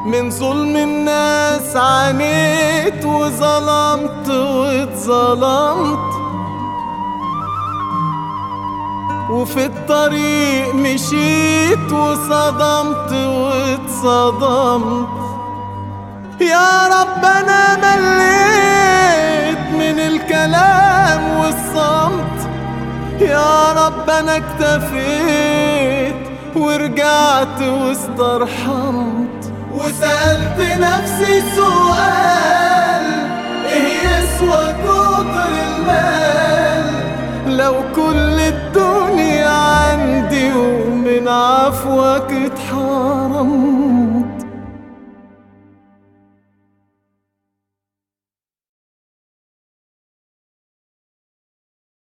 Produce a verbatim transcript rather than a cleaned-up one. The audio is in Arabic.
من ظلم الناس عانيت وظلمت واتظلمت، وفي الطريق مشيت وصدمت واتصدمت. يا رب أنا مليت من الكلام والصمت، يا رب أنا اكتفيت ورجعت واسترحمت. وسألت نفسي سؤال، ايه يسوى كتر المال لو كل الدنيا عندي ومن عفوك اتحرمت؟